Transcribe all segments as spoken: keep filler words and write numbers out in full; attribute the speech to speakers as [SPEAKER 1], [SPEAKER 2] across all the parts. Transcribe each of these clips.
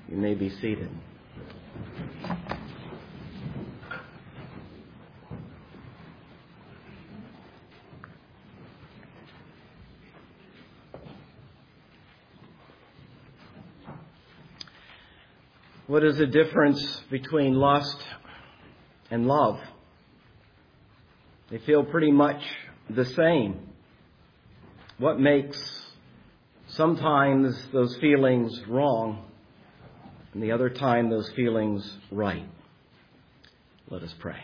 [SPEAKER 1] You may be seated. What is the difference between lust and love? They feel pretty much the same. What makes sometimes those feelings wrong and the other time those feelings right? Let us pray.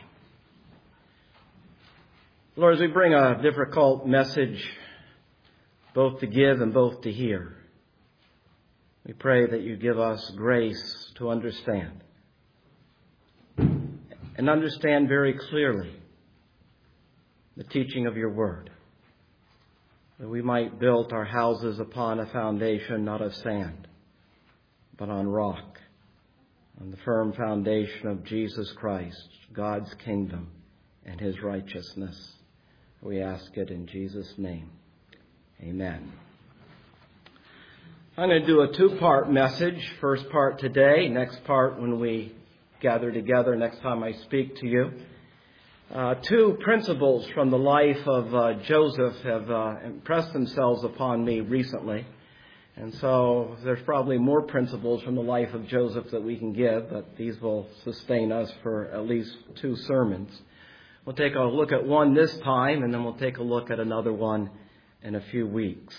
[SPEAKER 1] Lord, as we bring a difficult message both to give and both to hear, we pray that you give us grace to understand and understand very clearly the teaching of your word, that we might build our houses upon a foundation not of sand, but on rock, on the firm foundation of Jesus Christ, God's kingdom and his righteousness. We ask it in Jesus' name. Amen. I'm going to do a two-part message. First part today, next part when we gather together next time I speak to you. Uh, two principles from the life of uh, Joseph have uh, impressed themselves upon me recently. And so there's probably more principles from the life of Joseph that we can give, but these will sustain us for at least two sermons. We'll take a look at one this time, and then we'll take a look at another one in a few weeks.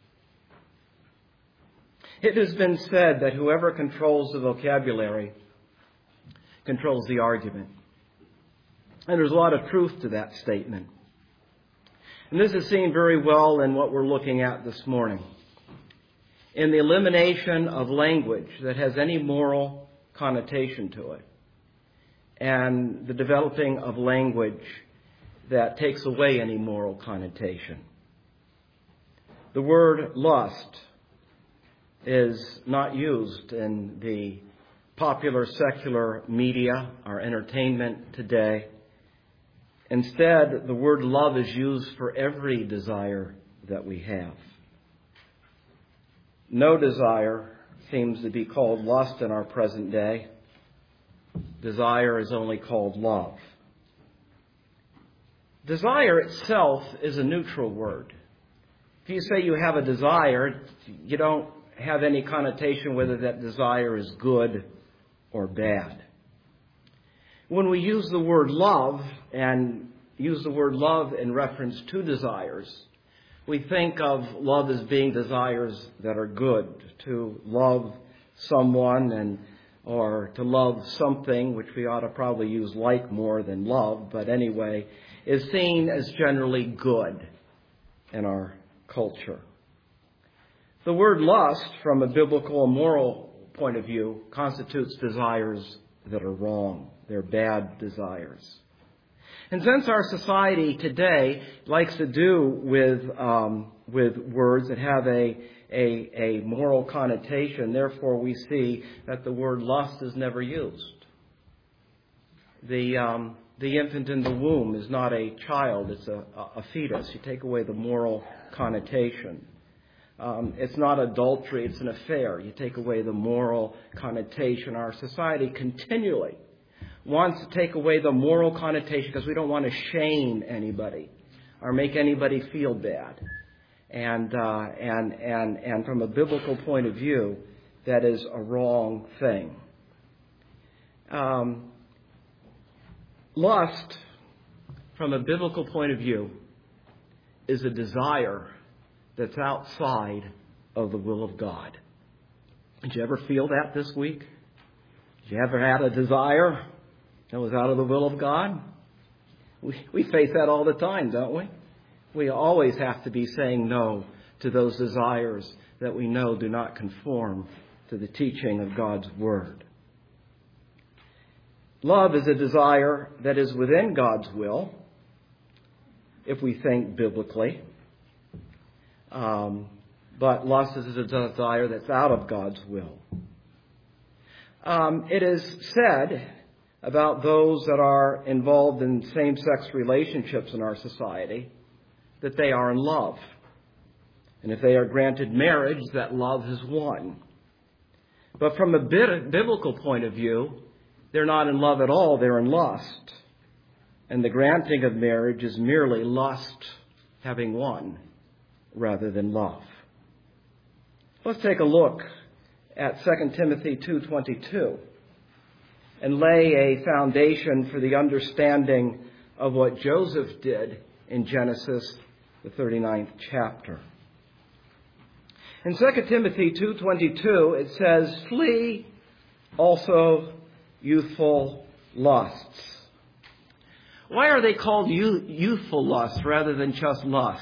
[SPEAKER 1] It has been said that whoever controls the vocabulary controls the argument. And there's a lot of truth to that statement. And this is seen very well in what we're looking at this morning. In the elimination of language that has any moral connotation to it, and the developing of language that takes away any moral connotation. The word lust is not used in the popular secular media or entertainment today. Instead, the word love is used for every desire that we have. No desire seems to be called lust in our present day. Desire is only called love. Desire itself is a neutral word. If you say you have a desire, you don't have any connotation whether that desire is good or bad. When we use the word love and use the word love in reference to desires, we think of love as being desires that are good. To love someone and or to love something, which we ought to probably use like more than love, but anyway, is seen as generally good in our culture. The word lust, from a biblical and moral point of view, constitutes desires that are wrong. They're bad desires. And since our society today likes to do with um, with words that have a, a a moral connotation, therefore we see that the word lust is never used. The um, the infant in the womb is not a child; it's a, a fetus. You take away the moral connotation. Um, it's not adultery; it's an affair. You take away the moral connotation. Our society continually wants to take away the moral connotation because we don't want to shame anybody or make anybody feel bad. And uh, and and and from a biblical point of view, that is a wrong thing. Um, lust, from a biblical point of view, is a desire that's outside of the will of God. Did you ever feel that this week? Did you ever have a desire that was out of the will of God? We, we face that all the time, don't we? We always have to be saying no to those desires that we know do not conform to the teaching of God's Word. Love is a desire that is within God's will, if we think biblically. Um, but lust is a desire that's out of God's will. Um, it is said about those that are involved in same-sex relationships in our society that they are in love. And if they are granted marriage, that love has won. But from a biblical point of view, they're not in love at all, they're in lust. And the granting of marriage is merely lust having won rather than love. Let's take a look at Second Timothy two twenty-two and lay a foundation for the understanding of what Joseph did in Genesis, the thirty-ninth chapter. In Second Timothy two twenty-two, it says, "Flee also youthful lusts." Why are they called youthful lusts rather than just lust?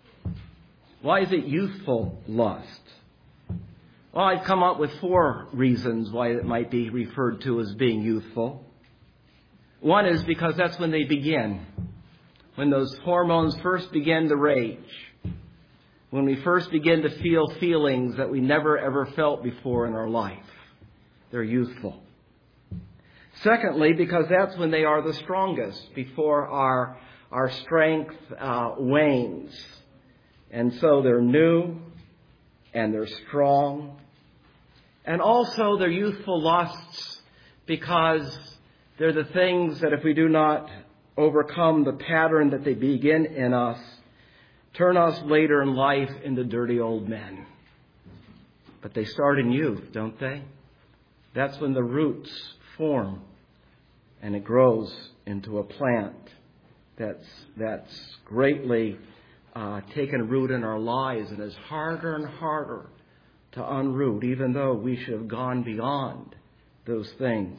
[SPEAKER 1] Why is it youthful lust? Well, I've come up with four reasons why it might be referred to as being youthful. One is because that's when they begin. When those hormones first begin to rage. When we first begin to feel feelings that we never ever felt before in our life. They're youthful. Secondly, because that's when they are the strongest, before our, our strength uh, wanes. And so they're new and they're strong. And also they're youthful lusts because they're the things that if we do not overcome the pattern that they begin in us, turn us later in life into dirty old men. But they start in youth, don't they? That's when the roots form and it grows into a plant that's, that's greatly uh, taken root in our lives and is harder and harder to unroot, even though we should have gone beyond those things.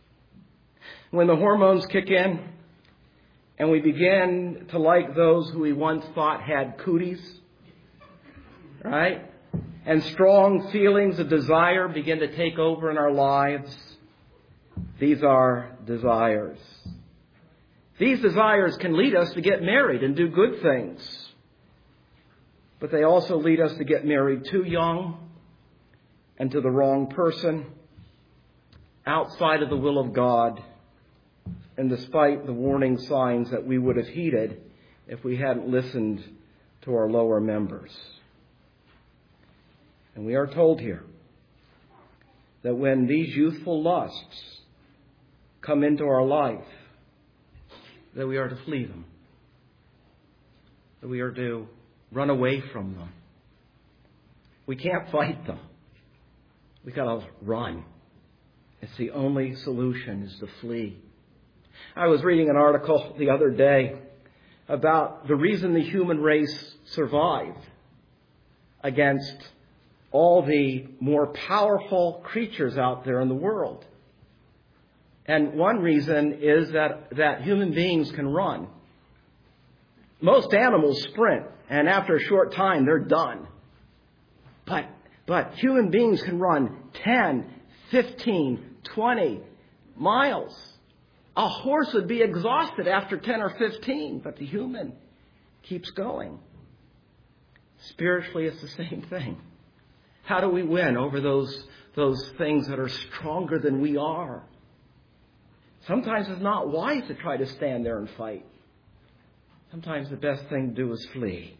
[SPEAKER 1] When the hormones kick in and we begin to like those who we once thought had cooties, right? And strong feelings of desire begin to take over in our lives. These are desires. These desires can lead us to get married and do good things. But they also lead us to get married too young and to the wrong person, outside of the will of God, and despite the warning signs that we would have heeded if we hadn't listened to our lower members. And we are told here that when these youthful lusts come into our life, that we are to flee them, that we are to run away from them. We can't fight them. We got to run. It's the only solution is to flee. I was reading an article the other day about the reason the human race survived against all the more powerful creatures out there in the world. And one reason is that, that human beings can run. Most animals sprint, and after a short time, they're done. But But human beings can run ten, fifteen, twenty miles. A horse would be exhausted after ten or fifteen, but the human keeps going. Spiritually, it's the same thing. How do we win over those, those things that are stronger than we are? Sometimes it's not wise to try to stand there and fight. Sometimes the best thing to do is flee.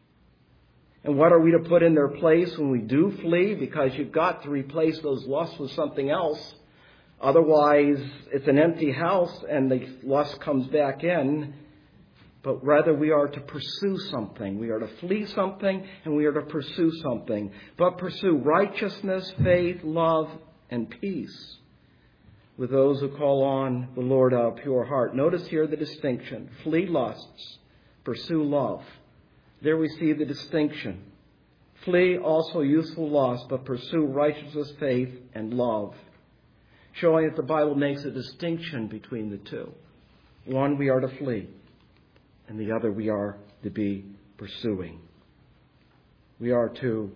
[SPEAKER 1] And what are we to put in their place when we do flee? Because you've got to replace those lusts with something else. Otherwise, it's an empty house and the lust comes back in. But rather, we are to pursue something. We are to flee something and we are to pursue something. But pursue righteousness, faith, love, and peace with those who call on the Lord out of pure heart. Notice here the distinction. Flee lusts, pursue love. There we see the distinction. Flee also youthful lust, but pursue righteousness, faith, and love. Showing that the Bible makes a distinction between the two. One we are to flee, and the other we are to be pursuing. We are to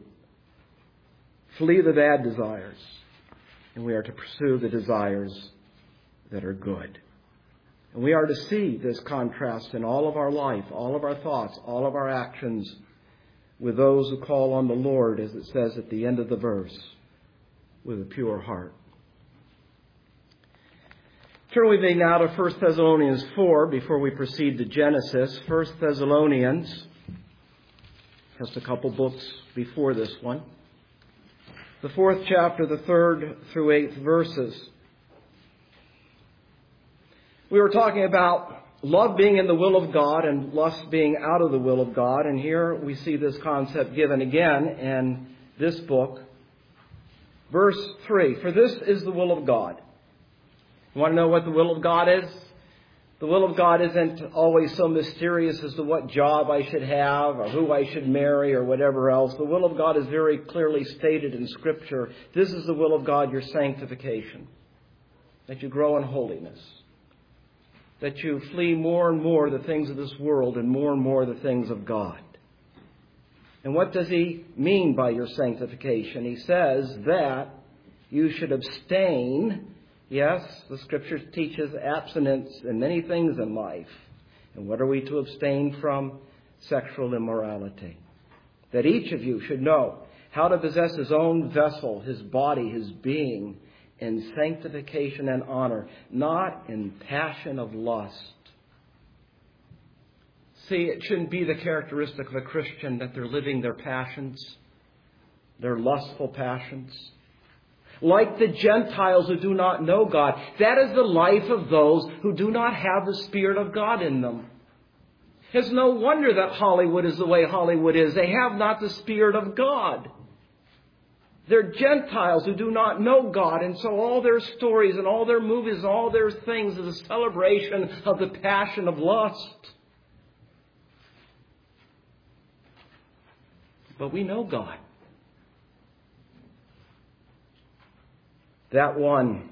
[SPEAKER 1] flee the bad desires, and we are to pursue the desires that are good. And we are to see this contrast in all of our life, all of our thoughts, all of our actions with those who call on the Lord, as it says at the end of the verse, with a pure heart. Turn with me now to First Thessalonians four before we proceed to Genesis. First Thessalonians, just a couple books before this one. the fourth chapter, the third through eighth verses. We were talking about love being in the will of God and lust being out of the will of God. And here we see this concept given again in this book. Verse three, for this is the will of God. You want to know what the will of God is? The will of God isn't always so mysterious as to what job I should have or who I should marry or whatever else. The will of God is very clearly stated in Scripture. This is the will of God, your sanctification. That you grow in holiness. That you flee more and more the things of this world and more and more the things of God. And what does he mean by your sanctification? He says that you should abstain. Yes, the Scripture teaches abstinence in many things in life. And what are we to abstain from? Sexual immorality. That each of you should know how to possess his own vessel, his body, his being, in sanctification and honor, not in passion of lust. See, it shouldn't be the characteristic of a Christian that they're living their passions, their lustful passions. Like the Gentiles who do not know God. That is the life of those who do not have the Spirit of God in them. It's no wonder that Hollywood is the way Hollywood is. They have not the Spirit of God. They're Gentiles who do not know God. And so all their stories and all their movies and all their things is a celebration of the passion of lust. But we know God. That one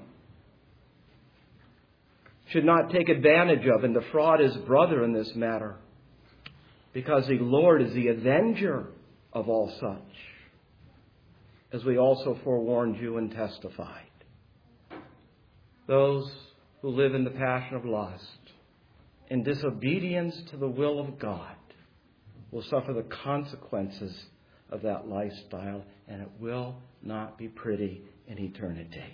[SPEAKER 1] should not take advantage of and defraud his brother in this matter, because the Lord is the avenger of all such, as we also forewarned you and testified. Those who live in the passion of lust, in disobedience to the will of God, will suffer the consequences of that lifestyle, and it will not be pretty in eternity.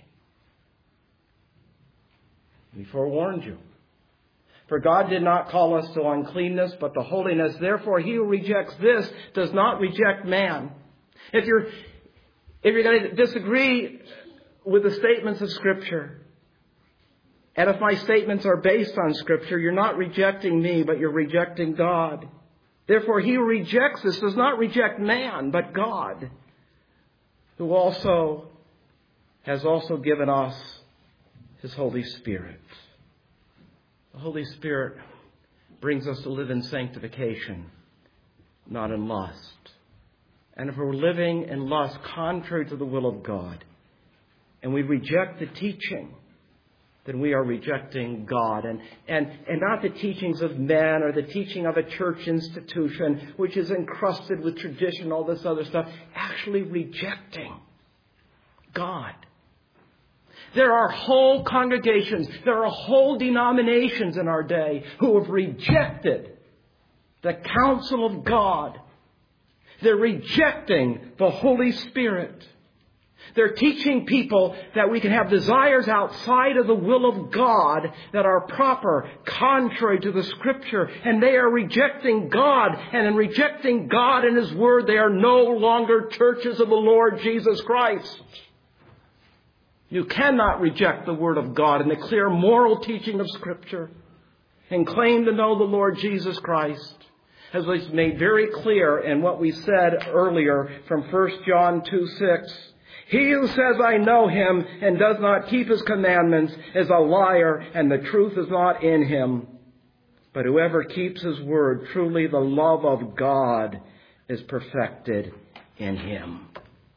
[SPEAKER 1] We forewarned you. For God did not call us to uncleanness, but to holiness. Therefore, he who rejects this does not reject man. If you're, if you're going to disagree with the statements of Scripture, and if my statements are based on Scripture, you're not rejecting me, but you're rejecting God. Therefore, he who rejects this does not reject man, but God, who also has also given us his Holy Spirit. The Holy Spirit brings us to live in sanctification, not in lust. And if we're living in lust contrary to the will of God, and we reject the teaching, then we are rejecting God. And, and, and not the teachings of men or the teaching of a church institution, which is encrusted with tradition, all this other stuff. Actually rejecting God. There are whole congregations, there are whole denominations in our day who have rejected the counsel of God. They're rejecting the Holy Spirit. They're teaching people that we can have desires outside of the will of God that are proper, contrary to the Scripture. And they are rejecting God. And in rejecting God and His Word, they are no longer churches of the Lord Jesus Christ. You cannot reject the Word of God and the clear moral teaching of Scripture and claim to know the Lord Jesus Christ, as was made very clear in what we said earlier from First John two six. He who says, I know Him, and does not keep His commandments is a liar, and the truth is not in him. But whoever keeps His word, truly the love of God is perfected in him.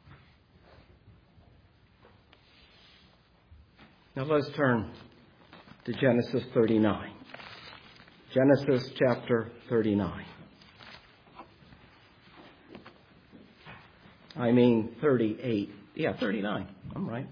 [SPEAKER 1] Now let's turn to Genesis thirty-nine. Genesis chapter thirty-nine. I mean thirty-eight. Yeah, thirty-nine. I'm right.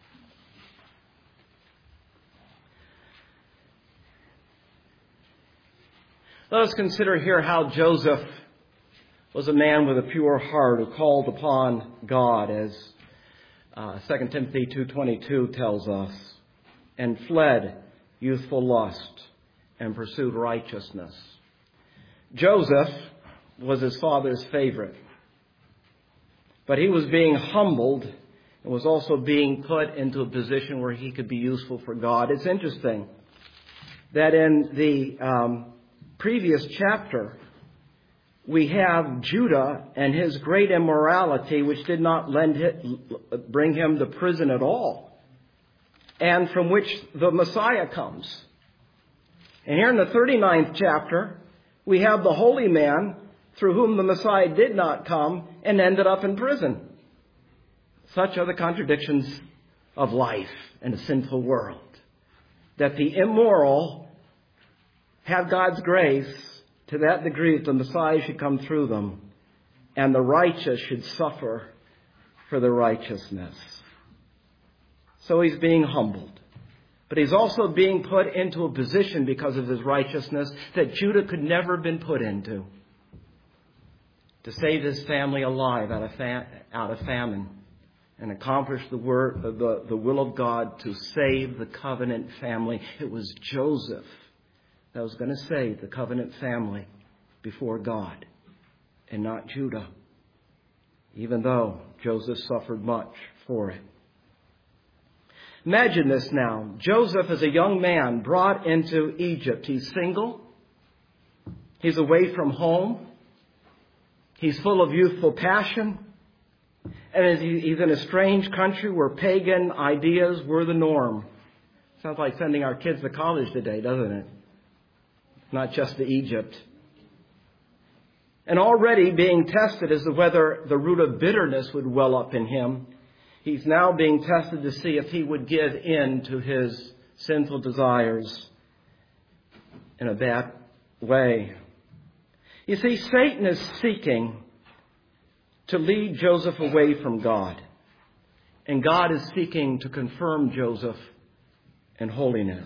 [SPEAKER 1] Let us consider here how Joseph was a man with a pure heart who called upon God, as uh, Second Timothy two twenty-two tells us, and fled youthful lust and pursued righteousness. Joseph was his father's favorite, but he was being humbled and was also being put into a position where he could be useful for God. It's interesting that in the um, previous chapter, we have Judah and his great immorality, which did not lend it, bring him to prison at all, and from which the Messiah comes. And here in the thirty-ninth chapter, we have the holy man through whom the Messiah did not come and ended up in prison. Such are the contradictions of life in a sinful world, that the immoral have God's grace to that degree that the Messiah should come through them, and the righteous should suffer for their righteousness. So he's being humbled. But he's also being put into a position because of his righteousness that Judah could never have been put into, to save his family alive out of, fa- out of famine and accomplish the, word, the, the will of God to save the covenant family. It was Joseph that was going to save the covenant family before God, and not Judah, even though Joseph suffered much for it. Imagine this now. Joseph is a young man brought into Egypt. He's single. He's away from home. He's full of youthful passion. And he's in a strange country where pagan ideas were the norm. Sounds like sending our kids to college today, doesn't it? Not just to Egypt. And already being tested as to whether the root of bitterness would well up in him. He's now being tested to see if he would give in to his sinful desires in a bad way. You see, Satan is seeking to lead Joseph away from God. And God is seeking to confirm Joseph in holiness.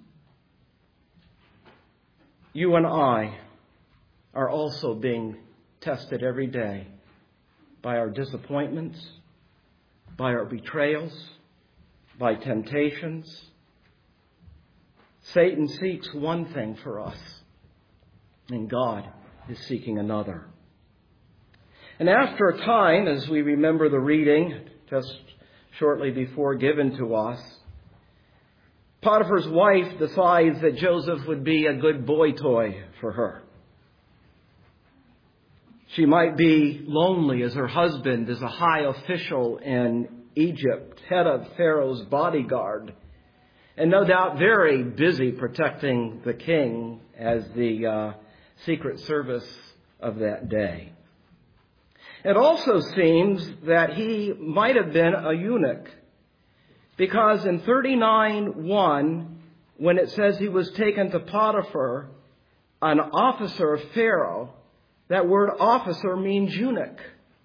[SPEAKER 1] You and I are also being tested every day by our disappointments, by our betrayals, by temptations. Satan seeks one thing for us, and God is seeking another. And after a time, as we remember the reading just shortly before given to us, Potiphar's wife decides that Joseph would be a good boy toy for her. She might be lonely as her husband is a high official in Egypt, head of Pharaoh's bodyguard, and no doubt very busy protecting the king as the uh, secret service of that day. It also seems that he might have been a eunuch, because in thirty-nine one, when it says he was taken to Potiphar, an officer of Pharaoh, that word officer means eunuch.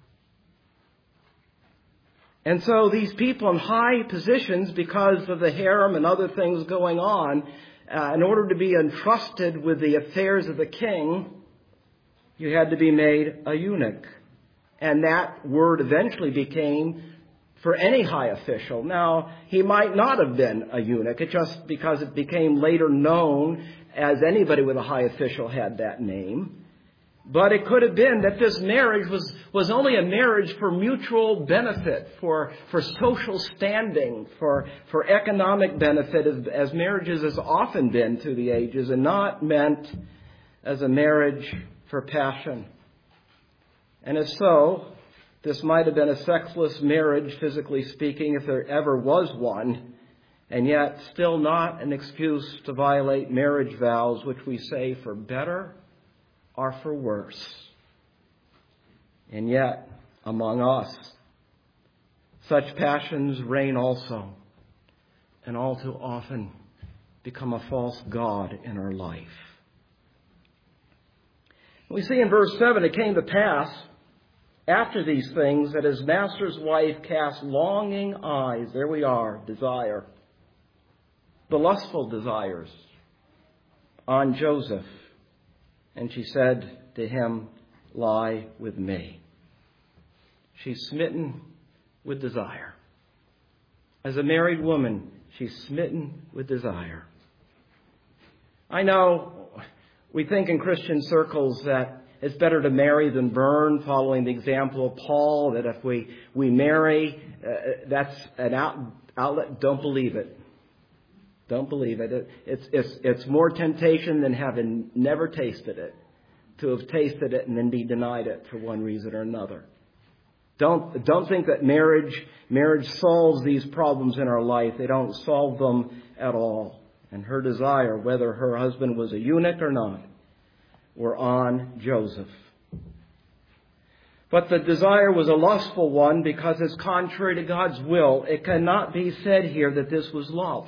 [SPEAKER 1] And so these people in high positions, because of the harem and other things going on, uh, in order to be entrusted with the affairs of the king, you had to be made a eunuch. And that word eventually became for any high official. Now, he might not have been a eunuch. It just because it became later known as anybody with a high official had that name. But it could have been that this marriage was, was only a marriage for mutual benefit, for, for social standing, for, for economic benefit, as, as marriages has often been through the ages, and not meant as a marriage for passion. And if so, this might have been a sexless marriage, physically speaking, if there ever was one, and yet still not an excuse to violate marriage vows, which we say for better or for worse. And yet, among us, such passions reign also, and all too often become a false god in our life. We see in verse seven, it came to pass after these things that his master's wife cast longing eyes, there we are, desire, the lustful desires, on Joseph. And she said to him, lie with me. She's smitten with desire. As a married woman, she's smitten with desire. I know we think in Christian circles that it's better to marry than burn, following the example of Paul, that if we, we marry uh, that's an out, outlet. Don't believe it. Don't believe it. it. It's it's it's more temptation than having never tasted it, to have tasted it and then be denied it for one reason or another. Don't don't think that marriage marriage solves these problems in our life. They don't solve them at all. And her desire, whether her husband was a eunuch or not, were on Joseph. But the desire was a lustful one because it's contrary to God's will. It cannot be said here that this was love.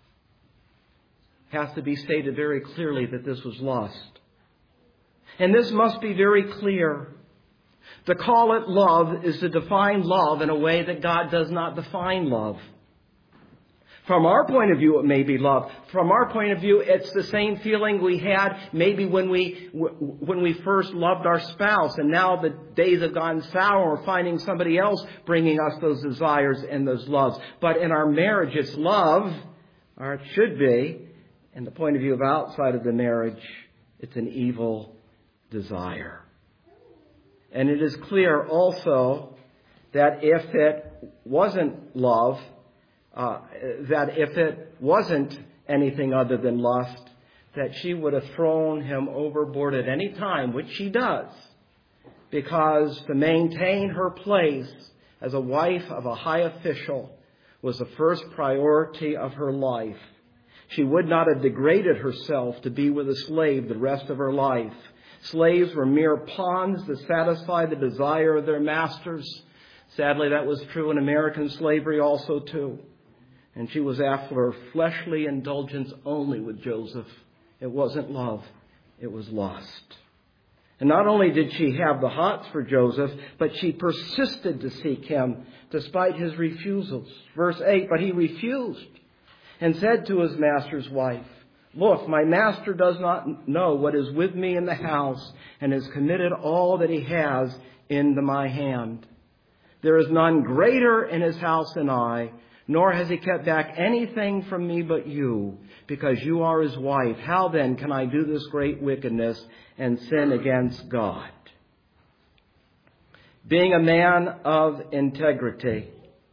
[SPEAKER 1] It has to be stated very clearly that this was lust. And this must be very clear. To call it love is to define love in a way that God does not define love. From our point of view, it may be love. From our point of view, it's the same feeling we had maybe when we when we first loved our spouse, and now the days have gone sour. We're finding somebody else bringing us those desires and those loves. But in our marriage, it's love, or it should be. In the point of view of outside of the marriage, it's an evil desire. And it is clear also that if it wasn't love, uh, that if it wasn't anything other than lust, that she would have thrown him overboard at any time, which she does, because to maintain her place as a wife of a high official was the first priority of her life. She would not have degraded herself to be with a slave the rest of her life. Slaves were mere pawns to satisfy the desire of their masters. Sadly, that was true in American slavery also, too. And she was after her fleshly indulgence only with Joseph. It wasn't love. It was lust. And not only did she have the hots for Joseph, but she persisted to seek him despite his refusals. Verse eight, but he refused and said to his master's wife, look, my master does not know what is with me in the house and has committed all that he has into my hand. There is none greater in his house than I, nor has he kept back anything from me but you, because you are his wife. How then can I do this great wickedness and sin against God? Being a man of integrity,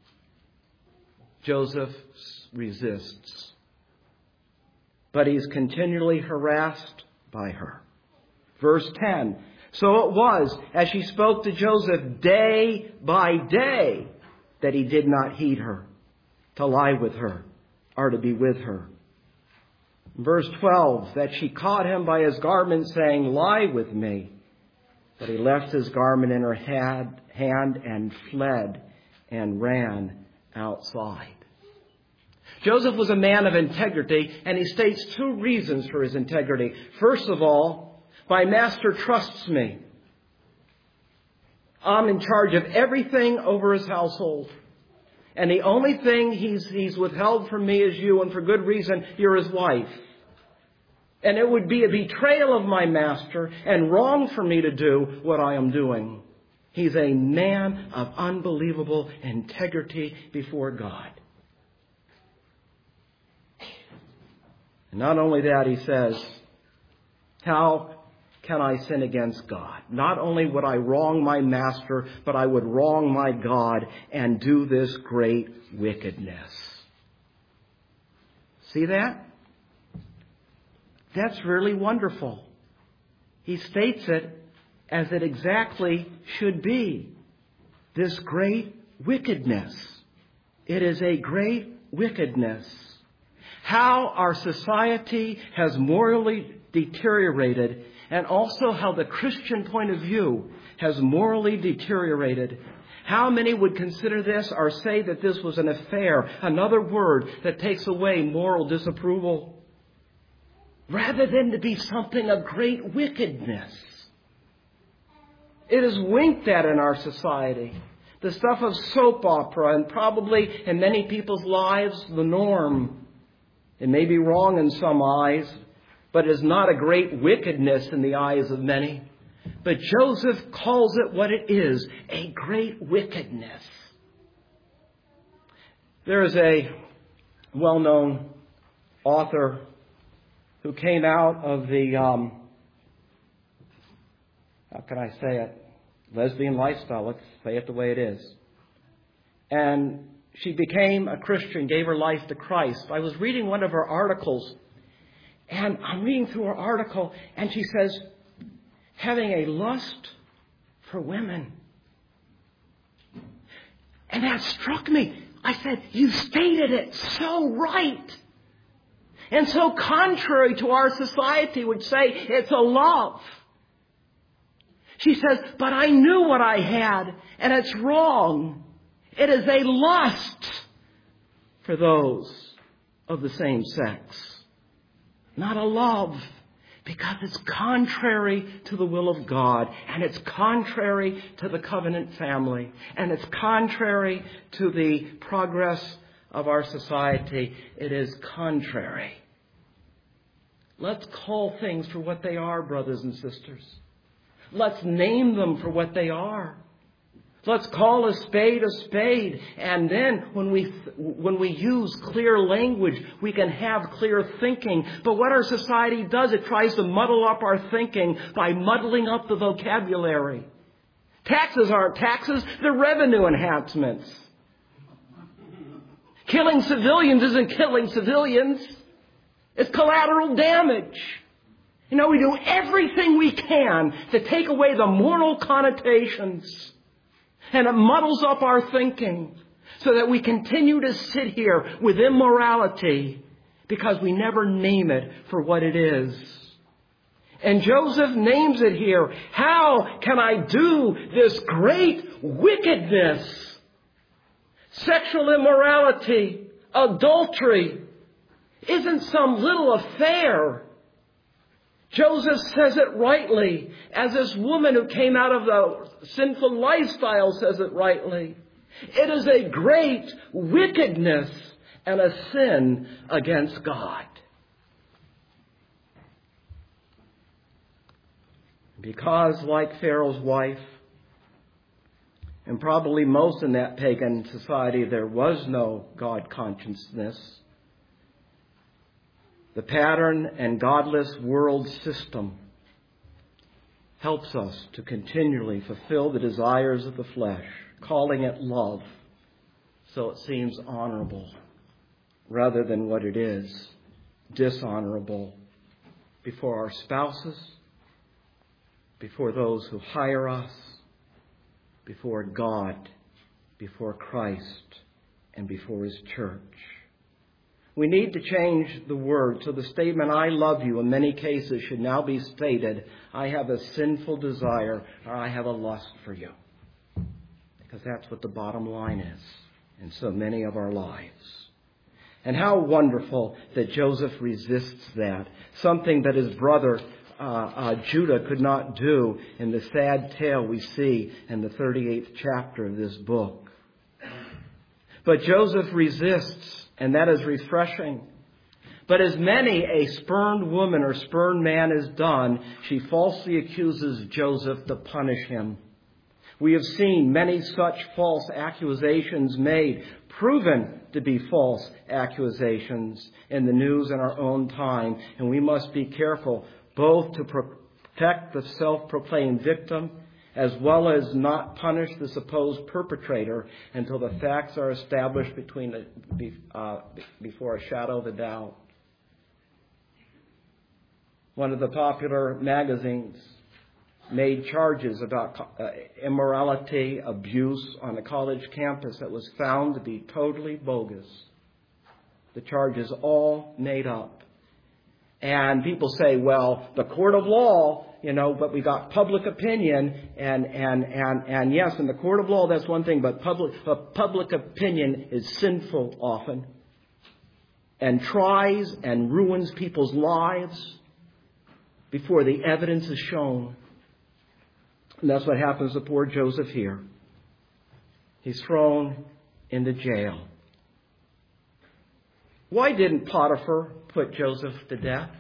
[SPEAKER 1] Joseph resists. But he's continually harassed by her. Verse ten. So it was, as she spoke to Joseph day by day, that he did not heed her, to lie with her, or to be with her. Verse twelve, that she caught him by his garment, saying, lie with me. But he left his garment in her hand and fled and ran outside. Joseph was a man of integrity, and he states two reasons for his integrity. First of all, my master trusts me. I'm in charge of everything over his household. And the only thing he's, he's withheld from me is you, and for good reason, you're his wife. And it would be a betrayal of my master and wrong for me to do what I am doing. He's a man of unbelievable integrity before God. And not only that, he says, how can I sin against God? Not only would I wrong my master, but I would wrong my God and do this great wickedness. See that? That's really wonderful. He states it as it exactly should be. This great wickedness. It is a great wickedness. How our society has morally deteriorated, and also how the Christian point of view has morally deteriorated. How many would consider this or say that this was an affair, another word that takes away moral disapproval, rather than to be something of great wickedness? It is winked at in our society. The stuff of soap opera, and probably in many people's lives, the norm. It may be wrong in some eyes, but is not a great wickedness in the eyes of many. But Joseph calls it what it is, a great wickedness. There is a well-known author who came out of the, um, how can I say it, lesbian lifestyle. Let's say it the way it is. And she became a Christian, gave her life to Christ. I was reading one of her articles, and I'm reading through her article, and she says, having a lust for women. And that struck me. I said, you stated it so right. And so contrary to our society would say it's a love. She says, but I knew what I had, and it's wrong. It is a lust for those of the same sex. Not a love, because it's contrary to the will of God, and it's contrary to the covenant family, and it's contrary to the progress of our society. It is contrary. Let's call things for what they are, brothers and sisters. Let's name them for what they are. Let's call a spade a spade. And then when we when we use clear language, we can have clear thinking. But what our society does, it tries to muddle up our thinking by muddling up the vocabulary. Taxes aren't taxes, they're revenue enhancements. Killing civilians isn't killing civilians. It's collateral damage. You know, we do everything we can to take away the moral connotations. And it muddles up our thinking so that we continue to sit here with immorality because we never name it for what it is. And Joseph names it here. How can I do this great wickedness? Sexual immorality, adultery, isn't some little affair. Joseph says it rightly, as this woman who came out of the sinful lifestyle says it rightly. It is a great wickedness and a sin against God. Because, like Pharaoh's wife, and probably most in that pagan society, there was no God consciousness, the pattern and godless world system helps us to continually fulfill the desires of the flesh, calling it love, so it seems honorable, rather than what it is, dishonorable, before our spouses, before those who hire us, before God, before Christ, and before His church. We need to change the word. So the statement, I love you, in many cases should now be stated, I have a sinful desire, or I have a lust for you. Because that's what the bottom line is in so many of our lives. And how wonderful that Joseph resists that. Something that his brother uh, uh, Judah could not do in the sad tale we see in the thirty-eighth chapter of this book. But Joseph resists. And that is refreshing. But as many a spurned woman or spurned man has done, she falsely accuses Joseph to punish him. We have seen many such false accusations made, proven to be false accusations in the news in our own time. And we must be careful both to protect the self-proclaimed victim as well as not punish the supposed perpetrator until the facts are established between the, uh, before a shadow of a doubt. One of the popular magazines made charges about uh, immorality, abuse on a college campus that was found to be totally bogus. The charges all made up. And people say, well, the court of law, you know, but we got public opinion, and and and and yes, in the court of law that's one thing, but public but public opinion is sinful often, and tries and ruins people's lives before the evidence is shown. And that's what happens to poor Joseph here. He's thrown into jail. Why didn't Potiphar put Joseph to death?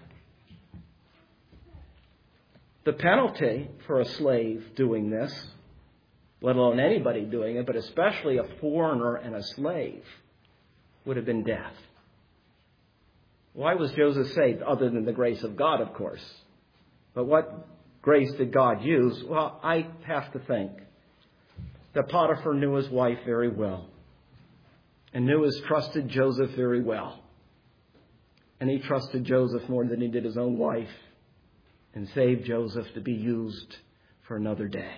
[SPEAKER 1] The penalty for a slave doing this, let alone anybody doing it, but especially a foreigner and a slave, would have been death. Why was Joseph saved? Other than the grace of God, of course. But what grace did God use? Well, I have to think that Potiphar knew his wife very well. and knew his trusted Joseph very well. And he trusted Joseph more than he did his own wife, and saved Joseph to be used for another day.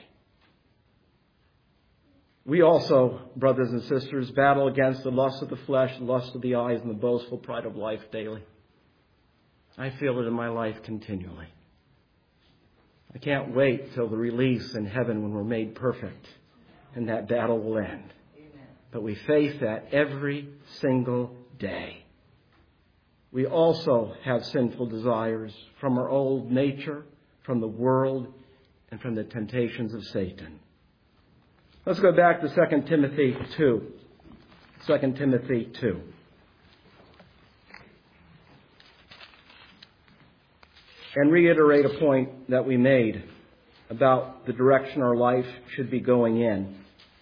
[SPEAKER 1] We also, brothers and sisters, battle against the lust of the flesh, the lust of the eyes, and the boastful pride of life daily. I feel it in my life continually. I can't wait till the release in heaven when we're made perfect and that battle will end. Amen. But we face that every single day. We also have sinful desires from our old nature, from the world, and from the temptations of Satan. Let's go back to Second Timothy two. Second Timothy two. And reiterate a point that we made about the direction our life should be going in.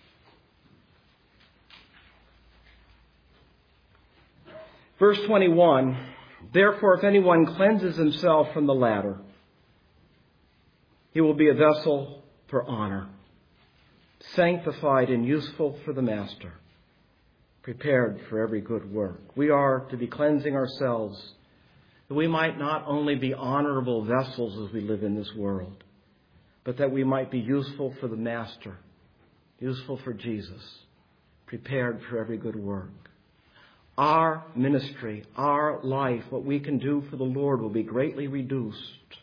[SPEAKER 1] Verse twenty-one, therefore if anyone cleanses himself from the latter, he will be a vessel for honor, sanctified and useful for the master, prepared for every good work. We are to be cleansing ourselves that we might not only be honorable vessels as we live in this world, but that we might be useful for the master, useful for Jesus, prepared for every good work. Our ministry, our life, what we can do for the Lord will be greatly reduced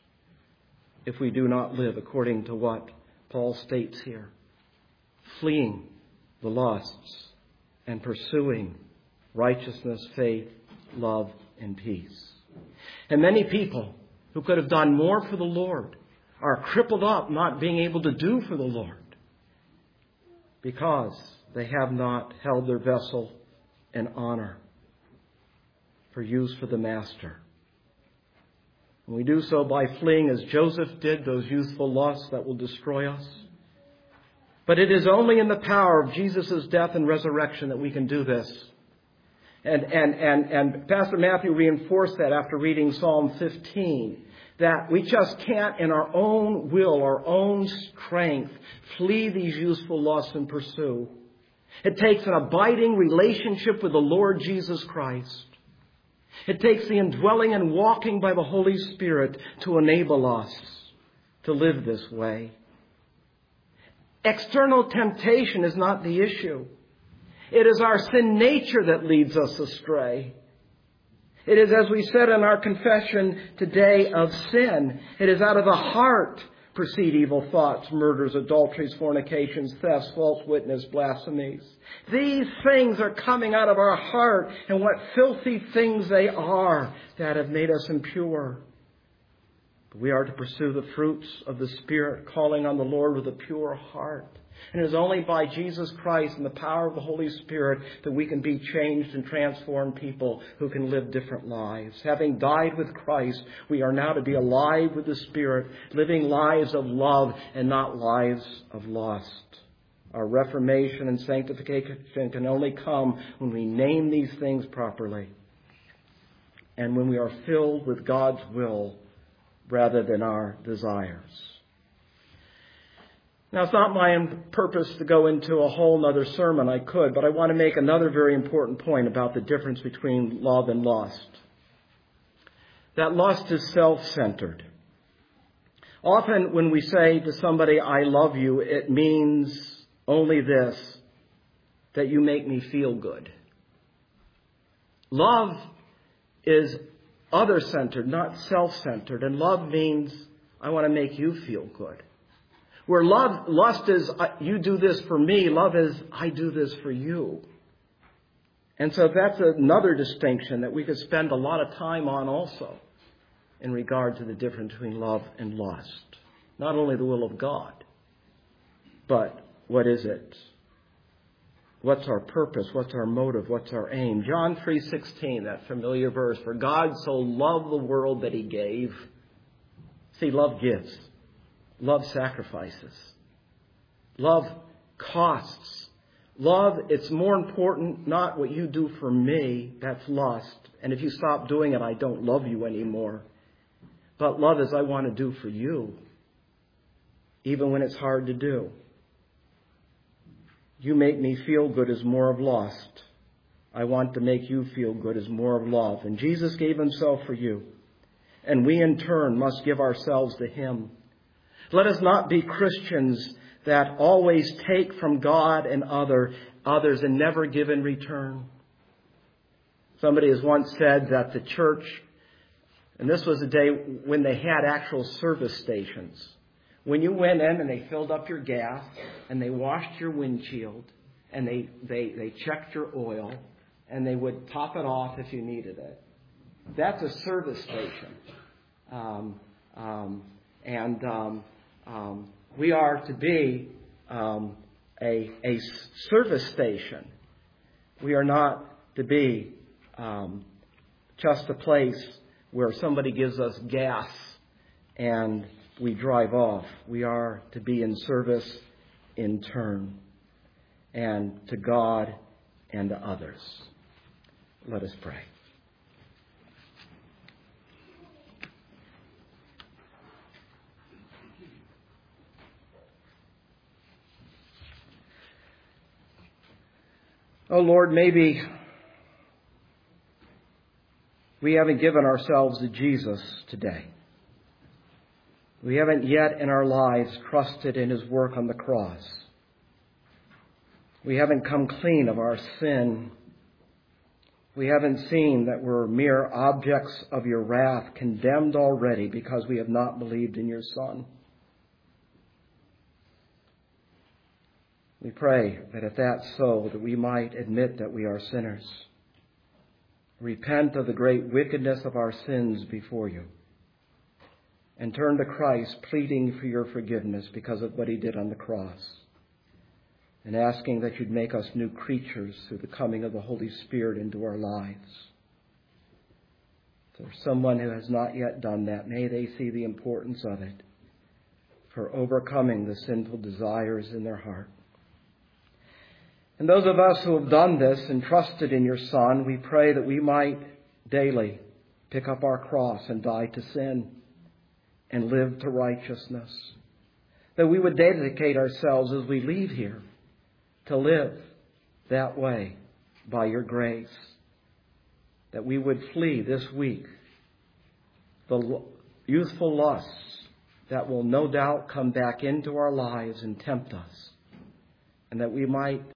[SPEAKER 1] if we do not live according to what Paul states here. Fleeing the lusts and pursuing righteousness, faith, love, and peace. And many people who could have done more for the Lord are crippled up not being able to do for the Lord because they have not held their vessel in honor for use for the master. And we do so by fleeing as Joseph did those youthful lusts that will destroy us. But it is only in the power of Jesus' death and resurrection that we can do this. And, and, and, and Pastor Matthew reinforced that after reading Psalm fifteen, that we just can't in our own will, our own strength, flee these useful lusts and pursue. It takes an abiding relationship with the Lord Jesus Christ. It takes the indwelling and walking by the Holy Spirit to enable us to live this way. External temptation is not the issue. It is our sin nature that leads us astray. It is, as we said in our confession today, of sin. It is out of the heart proceed evil thoughts, murders, adulteries, fornications, thefts, false witness, blasphemies. These things are coming out of our heart, and what filthy things they are that have made us impure. But we are to pursue the fruits of the Spirit, calling on the Lord with a pure heart. And it is only by Jesus Christ and the power of the Holy Spirit that we can be changed and transformed people who can live different lives. Having died with Christ, we are now to be alive with the Spirit, living lives of love and not lives of lust. Our reformation and sanctification can only come when we name these things properly and when we are filled with God's will rather than our desires. Now, it's not my purpose to go into a whole other sermon. I could, but I want to make another very important point about the difference between love and lust. That lust is self-centered. Often when we say to somebody, I love you, it means only this, that you make me feel good. Love is other-centered, not self-centered. And love means I want to make you feel good. Where love, lust is, you do this for me. Love is, I do this for you. And so that's another distinction that we could spend a lot of time on also in regard to the difference between love and lust. Not only the will of God, but what is it? What's our purpose? What's our motive? What's our aim? John three sixteen, that familiar verse. For God so loved the world that he gave. See, love gives. Love sacrifices. Love costs. Love, it's more important not what you do for me. That's lust. And if you stop doing it, I don't love you anymore. But love is I want to do for you, even when it's hard to do. You make me feel good is more of lust. I want to make you feel good is more of love. And Jesus gave himself for you. And we in turn must give ourselves to him. Let us not be Christians that always take from God and other others and never give in return. Somebody has once said that the church, and this was a day when they had actual service stations. When you went in and they filled up your gas and they washed your windshield and they, they, they checked your oil and they would top it off if you needed it. That's a service station. Um, um, and um, um, we are to be um, a, a service station. We are not to be um, just a place where somebody gives us gas and we drive off. We are to be in service in turn, and to God and to others. Let us pray. Oh Lord, maybe we haven't given ourselves to Jesus today. We haven't yet in our lives trusted in his work on the cross. We haven't come clean of our sin. We haven't seen that we're mere objects of your wrath, condemned already because we have not believed in your Son. We pray that if that's so, that we might admit that we are sinners. Repent of the great wickedness of our sins before you. And turn to Christ, pleading for your forgiveness because of what he did on the cross. And asking that you'd make us new creatures through the coming of the Holy Spirit into our lives. For someone who has not yet done that, may they see the importance of it for overcoming the sinful desires in their heart. And those of us who have done this and trusted in your Son, we pray that we might daily pick up our cross and die to sin and live to righteousness. That we would dedicate ourselves as we leave here to live that way by your grace. That we would flee this week the youthful lusts that will no doubt come back into our lives and tempt us. And that we might